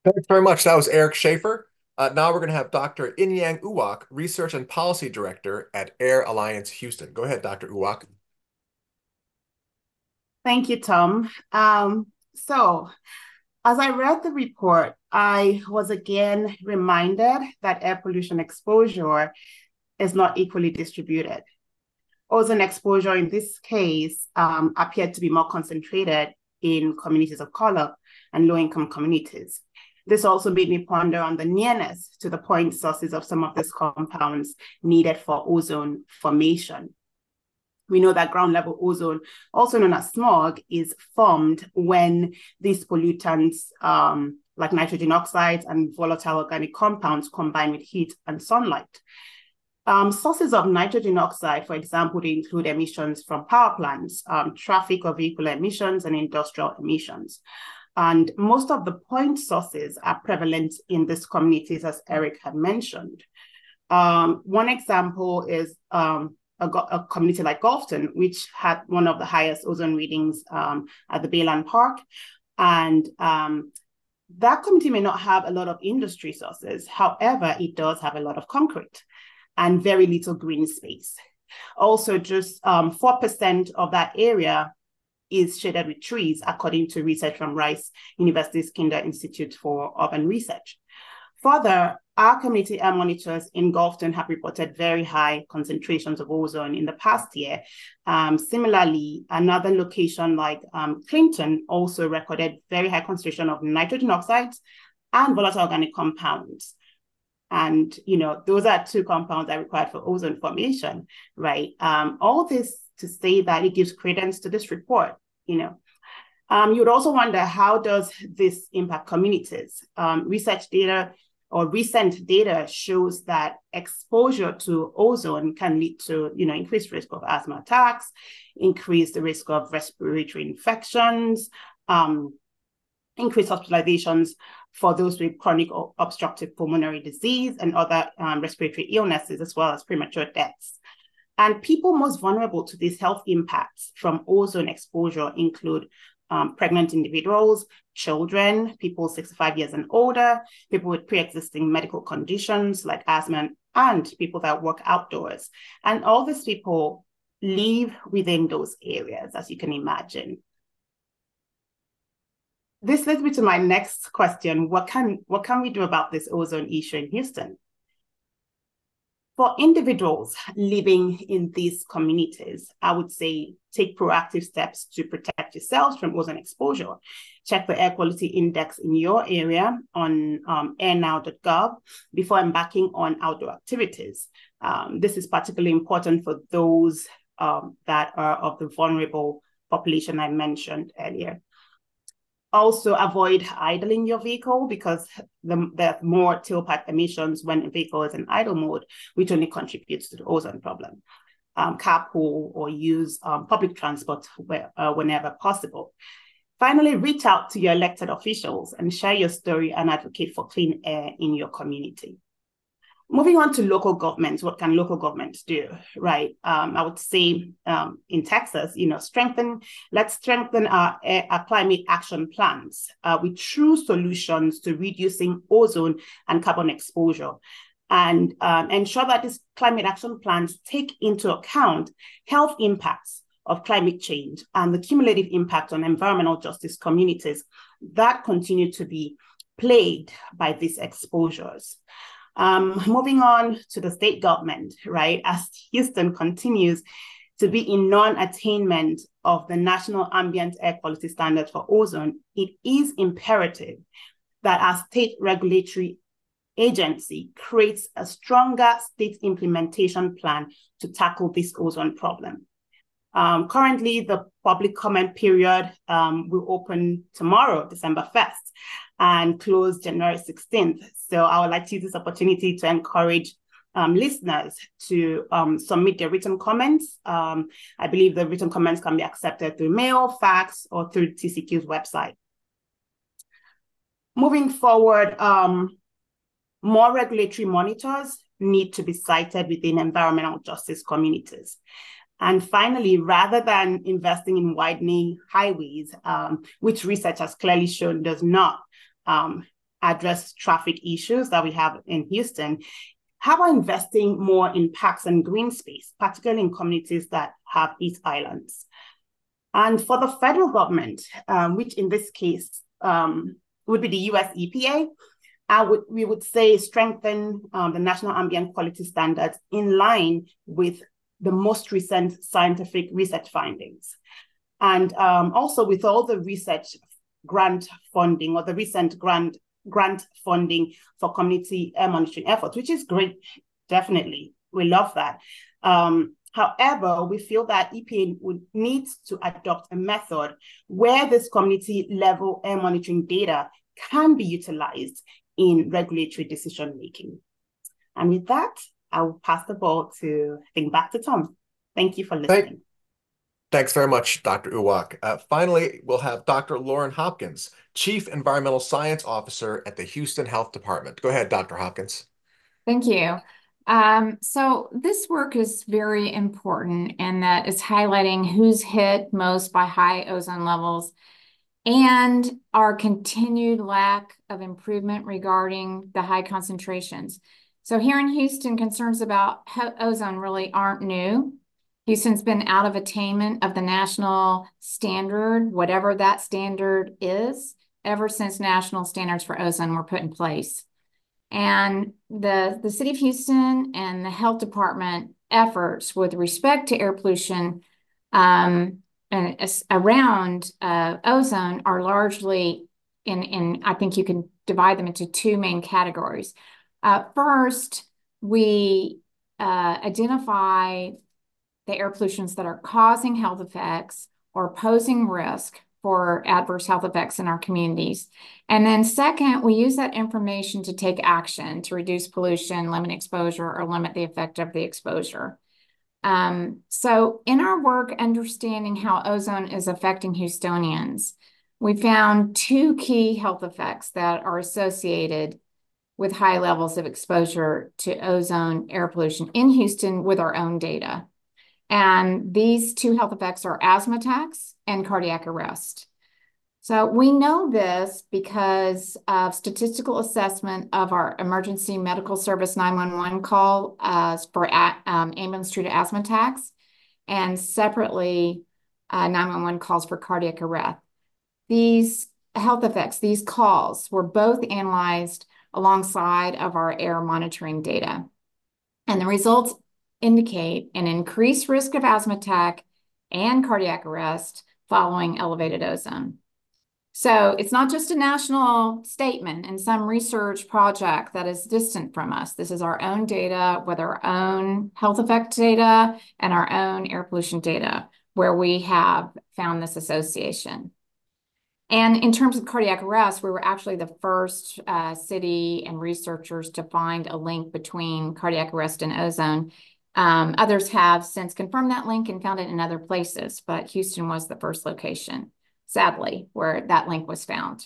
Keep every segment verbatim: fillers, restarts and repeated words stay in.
Thanks very much. That was Eric Schaefer. Uh, now we're going to have Doctor Inyang Uwak, Research and Policy Director at Air Alliance Houston. Go ahead, Doctor Uwak. Thank you, Tom. Um, so, as I read the report, I was again reminded that air pollution exposure is not equally distributed. Ozone exposure in this case um, appeared to be more concentrated in communities of color and low-income communities. This also made me ponder on the nearness to the point sources of some of these compounds needed for ozone formation. We know that ground level ozone, also known as smog, is formed when these pollutants, um, like nitrogen oxides and volatile organic compounds, combine with heat and sunlight. Um, sources of nitrogen oxide, for example, they include emissions from power plants, um, traffic or vehicle emissions, and industrial emissions. And most of the point sources are prevalent in these communities, as Eric had mentioned. Um, one example is um, a, a, community like Gulfton, which had one of the highest ozone readings um, at the Bayland Park. And um, that community may not have a lot of industry sources. However, it does have a lot of concrete and very little green space. Also, just um, four percent of that area is shaded with trees, according to research from Rice University's Kinder Institute for Urban Research. Further, our community air monitors in Gulfton have reported very high concentrations of ozone in the past year. Um, similarly, another location like um, Clinton also recorded very high concentration of nitrogen oxides and volatile organic compounds. And, you know, those are two compounds that are required for ozone formation, right? Um, all this to say that it gives credence to this report, you know. Um, you would also wonder, how does this impact communities? Um, research data or recent data shows that exposure to ozone can lead to, you know, increased risk of asthma attacks, increase the risk of respiratory infections, um, increased hospitalizations for those with chronic or obstructive pulmonary disease and other um, respiratory illnesses, as well as premature deaths. And people most vulnerable to these health impacts from ozone exposure include um, pregnant individuals, children, people sixty-five years and older, people with pre-existing medical conditions like asthma, and people that work outdoors. And all these people live within those areas, as you can imagine. This leads me to my next question. What can, what can we do about this ozone issue in Houston? For individuals living in these communities, I would say take proactive steps to protect yourselves from ozone exposure. Check the air quality index in your area on um, air now dot gov before embarking on outdoor activities. Um, this is particularly important for those um, that are of the vulnerable population I mentioned earlier. Also, avoid idling your vehicle, because the, there are more tailpipe emissions when a vehicle is in idle mode, which only contributes to the ozone problem. Um, carpool or use um, public transport where, uh, whenever possible. Finally, reach out to your elected officials and share your story and advocate for clean air in your community. Moving on to local governments, what can local governments do, right? Um, I would say um, in Texas, you know, strengthen, let's strengthen our, our climate action plans uh, with true solutions to reducing ozone and carbon exposure, and um, ensure that these climate action plans take into account health impacts of climate change and the cumulative impact on environmental justice communities that continue to be plagued by these exposures. Um, moving on to the state government, right? As Houston continues to be in non-attainment of the national ambient air quality standards for ozone, it is imperative that our state regulatory agency creates a stronger state implementation plan to tackle this ozone problem. Um, currently, the public comment period um, will open tomorrow, December first, and close January sixteenth. So I would like to use this opportunity to encourage um, listeners to um, submit their written comments. Um, I believe the written comments can be accepted through mail, fax, or through T C Q's website. Moving forward, um, more regulatory monitors need to be cited within environmental justice communities. And finally, rather than investing in widening highways, um, which research has clearly shown does not um, address traffic issues that we have in Houston, how about investing more in parks and green space, particularly in communities that have heat islands? And for the federal government, um, which in this case um, would be the U S E P A, I would, we would say strengthen um, the national ambient quality standards in line with the most recent scientific research findings. And um, also with all the research grant funding or the recent grant grant funding for community air monitoring efforts, which is great, definitely. We love that. Um, however, we feel that E P A would need to adopt a method where this community level air monitoring data can be utilized in regulatory decision making. And with that, I will pass the ball to, I think, back to Tom. Thank you for listening. Thank Thanks very much, Doctor Uwak. Uh, finally, we'll have Doctor Lauren Hopkins, Chief Environmental Science Officer at the Houston Health Department. Go ahead, Doctor Hopkins. Thank you. Um, so this work is very important, and that is highlighting who's hit most by high ozone levels and our continued lack of improvement regarding the high concentrations. So here in Houston, concerns about ozone really aren't new. Houston's been out of attainment of the national standard, whatever that standard is, ever since national standards for ozone were put in place. And the, the city of Houston and the health department efforts with respect to air pollution um, and around uh, ozone are largely in, in, I think you can divide them into two main categories. Uh, first, we uh, identify the air pollutions that are causing health effects or posing risk for adverse health effects in our communities. And then second, we use that information to take action to reduce pollution, limit exposure, or limit the effect of the exposure. Um, so in our work, understanding how ozone is affecting Houstonians, we found two key health effects that are associated with high levels of exposure to ozone air pollution in Houston with our own data. And these two health effects are asthma attacks and cardiac arrest. So we know this because of statistical assessment of our emergency medical service nine one one call uh, for um, ambulance-treated asthma attacks, and separately uh, nine one one calls for cardiac arrest. These health effects, these calls, were both analyzed alongside of our air monitoring data. And the results indicate an increased risk of asthma attack and cardiac arrest following elevated ozone. So it's not just a national statement and some research project that is distant from us. This is our own data with our own health effect data and our own air pollution data where we have found this association. And in terms of cardiac arrest, we were actually the first uh, city and researchers to find a link between cardiac arrest and ozone. Um, others have since confirmed that link and found it in other places, but Houston was the first location, sadly, where that link was found.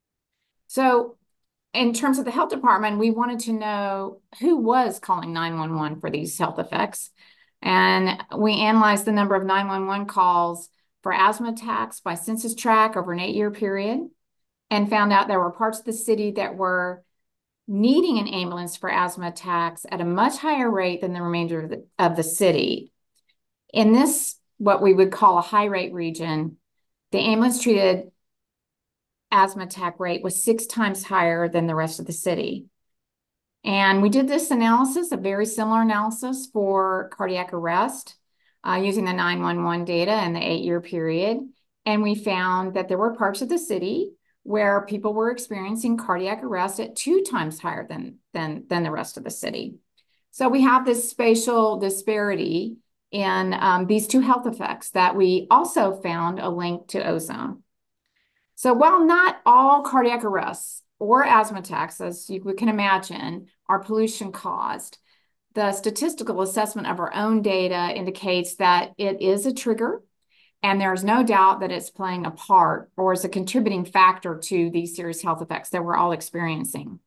So in terms of the health department, we wanted to know who was calling nine one one for these health effects. And we analyzed the number of nine one one calls for asthma attacks by census tract over an eight-year period and found out there were parts of the city that were needing an ambulance for asthma attacks at a much higher rate than the remainder of the, of the city. In this, what we would call a high rate region, the ambulance treated asthma attack rate was six times higher than the rest of the city. And we did this analysis, a very similar analysis for cardiac arrest uh, using the nine one one data in the eight-year period. And we found that there were parts of the city where people were experiencing cardiac arrest at two times higher than, than, than the rest of the city. So we have this spatial disparity in um, these two health effects that we also found a link to ozone. So while not all cardiac arrests or asthma attacks, as you can imagine, are pollution caused, the statistical assessment of our own data indicates that it is a trigger. And there's no doubt that it's playing a part or is a contributing factor to these serious health effects that we're all experiencing.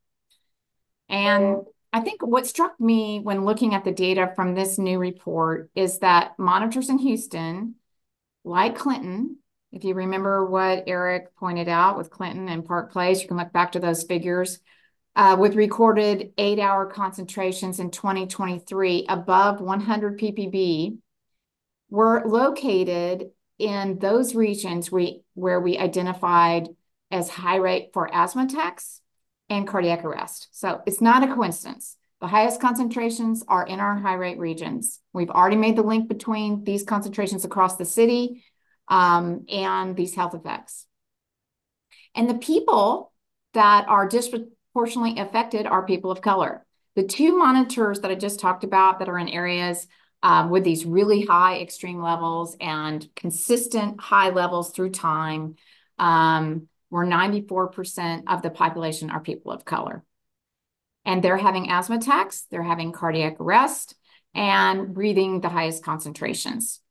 And I think what struck me when looking at the data from this new report is that monitors in Houston, like Clinton, If you remember what Eric pointed out with Clinton and Park Place, you can look back to those figures. Uh, with recorded eight-hour concentrations in twenty twenty-three above one hundred p p b, were located in those regions we, where we identified as high rate for asthma attacks and cardiac arrest. So it's not a coincidence. The highest concentrations are in our high rate regions. We've already made the link between these concentrations across the city um, and these health effects. And the people that are disproportionately affected are people of color. The two monitors that I just talked about that are in areas um, with these really high extreme levels and consistent high levels through time, um, where ninety-four percent of the population are people of color. And they're having asthma attacks, they're having cardiac arrest, and breathing the highest concentrations.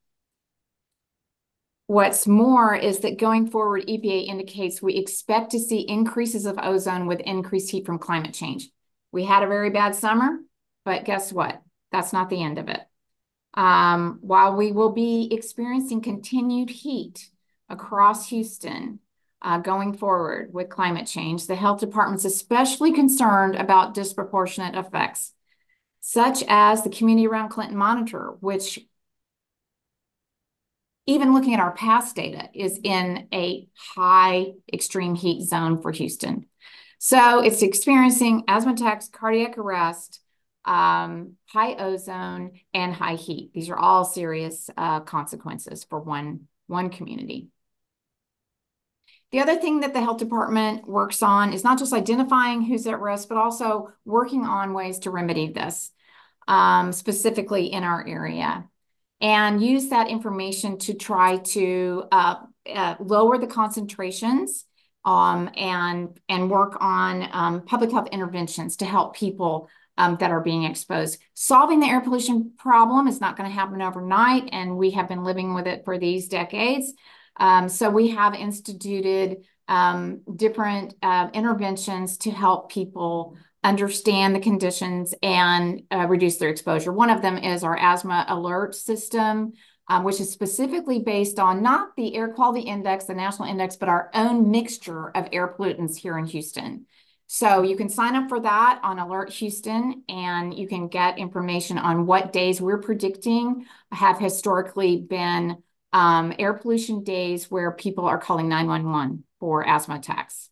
What's more is that going forward, E P A indicates we expect to see increases of ozone with increased heat from climate change. We had a very bad summer, but guess what? That's not the end of it. Um, while we will be experiencing continued heat across Houston uh, going forward with climate change, the health department's especially concerned about disproportionate effects, such as the Community Around Clinton Monitor, which, even looking at our past data, is in a high extreme heat zone for Houston. So it's experiencing asthma attacks, cardiac arrest, um, high ozone, and high heat. These are all serious uh, consequences for one, one community. The other thing that the health department works on is not just identifying who's at risk, but also working on ways to remedy this, um, specifically in our area, and use that information to try to uh, uh, lower the concentrations um, and, and work on um, public health interventions to help people um, that are being exposed. Solving the air pollution problem is not going to happen overnight, and we have been living with it for these decades. Um, so we have instituted um, different uh, interventions to help people understand the conditions and uh, reduce their exposure. One of them is our asthma alert system, um, which is specifically based on not the air quality index, the national index, but our own mixture of air pollutants here in Houston. So you can sign up for that on Alert Houston, and you can get information on what days we're predicting have historically been um, air pollution days where people are calling nine one one for asthma attacks.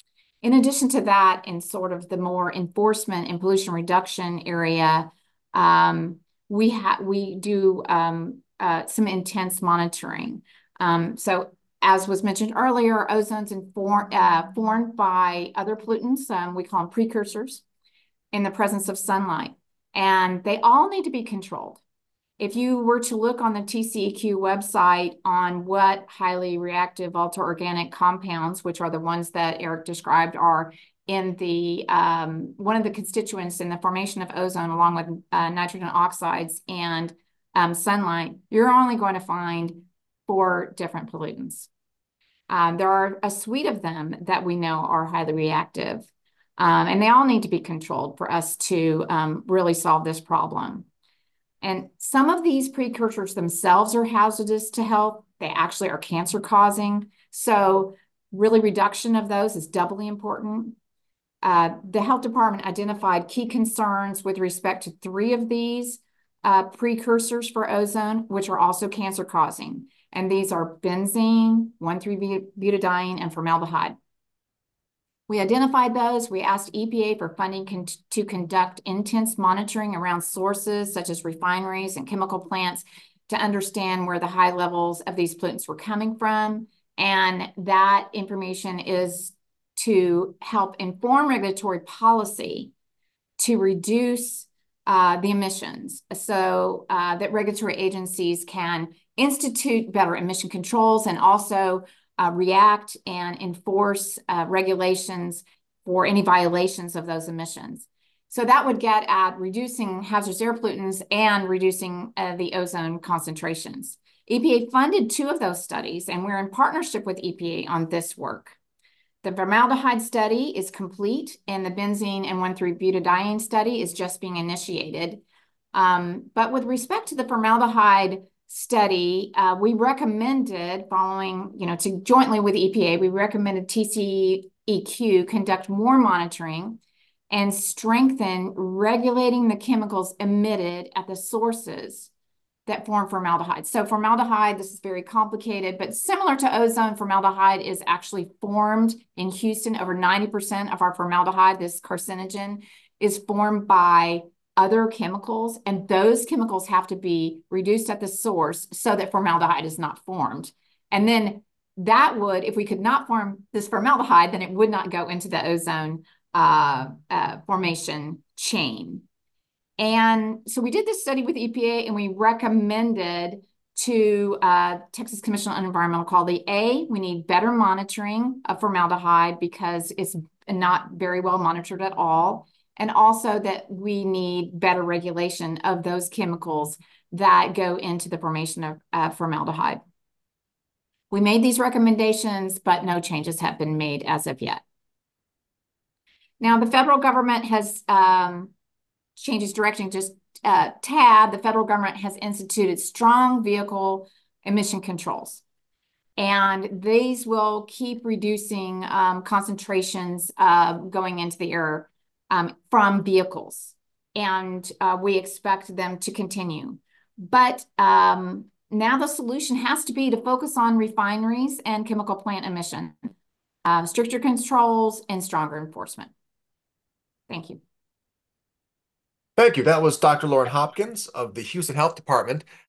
In addition to that, in sort of the more enforcement and pollution reduction area, um, we have we do um, uh, some intense monitoring. Um, so, as was mentioned earlier, ozone's inform, uh, formed by other pollutants. Um, we call them precursors in the presence of sunlight, and they all need to be controlled. If you were to look on the T C E Q website on what highly reactive volatile organic compounds, which are the ones that Eric described, are in the um, one of the constituents in the formation of ozone, along with uh, nitrogen oxides and um, sunlight, you're only going to find four different pollutants. Um, there are a suite of them that we know are highly reactive, um, and they all need to be controlled for us to um, really solve this problem. And some of these precursors themselves are hazardous to health. They actually are cancer causing. So really reduction of those is doubly important. Uh, the health department identified key concerns with respect to three of these uh, precursors for ozone, which are also cancer causing. And these are benzene, one three butadiene, and formaldehyde. We identified those. We asked E P A for funding con to conduct intense monitoring around sources such as refineries and chemical plants to understand where the high levels of these pollutants were coming from. And that information is to help inform regulatory policy to reduce uh, the emissions so uh, that regulatory agencies can institute better emission controls and also Uh, react and enforce uh, regulations for any violations of those emissions. So that would get at reducing hazardous air pollutants and reducing uh, the ozone concentrations. E P A funded two of those studies, and we're in partnership with E P A on this work. The formaldehyde study is complete, and the benzene and one three butadiene study is just being initiated. Um, but with respect to the formaldehyde study, uh, we recommended following, you know, to jointly with E P A, we recommended T C E Q conduct more monitoring and strengthen regulating the chemicals emitted at the sources that form formaldehyde. So formaldehyde, this is very complicated, but similar to ozone, formaldehyde is actually formed in Houston. Over ninety percent of our formaldehyde, this carcinogen, is formed by other chemicals, and those chemicals have to be reduced at the source so that formaldehyde is not formed. And then that would, if we could not form this formaldehyde, then it would not go into the ozone uh, uh, formation chain. And so we did this study with E P A, and we recommended to uh, Texas Commission on Environmental Quality, A, we need better monitoring of formaldehyde because it's not very well monitored at all. And also that we need better regulation of those chemicals that go into the formation of uh, formaldehyde. We made these recommendations, but no changes have been made as of yet. Now, the federal government has um, changes direction, just uh, tad, the federal government has instituted strong vehicle emission controls. And these will keep reducing um, concentrations uh, going into the air um, from vehicles. And uh, we expect them to continue. But um, now the solution has to be to focus on refineries and chemical plant emission, uh, stricter controls and stronger enforcement. Thank you. Thank you. That was Doctor Lauren Hopkins of the Houston Health Department.